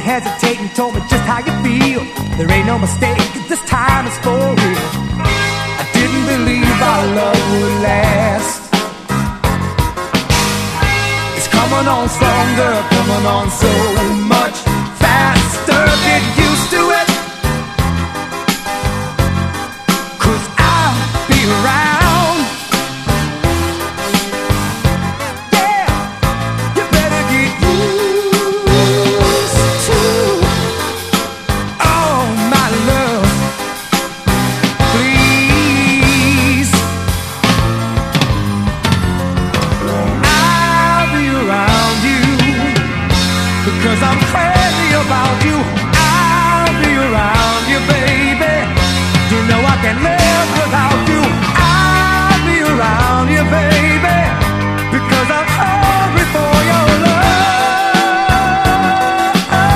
hesitating, told me just how you feel. There ain't no mistake, this time is for real. I didn't believe our love would last. It's coming on stronger, coming on so much faster. Get used to it, 'cause I'll be around. Yeah, you better get used to all my love, please. I'll be around you, because I'm crazy about you. I'll be around you, baby. You know I can't live without you. I'll be around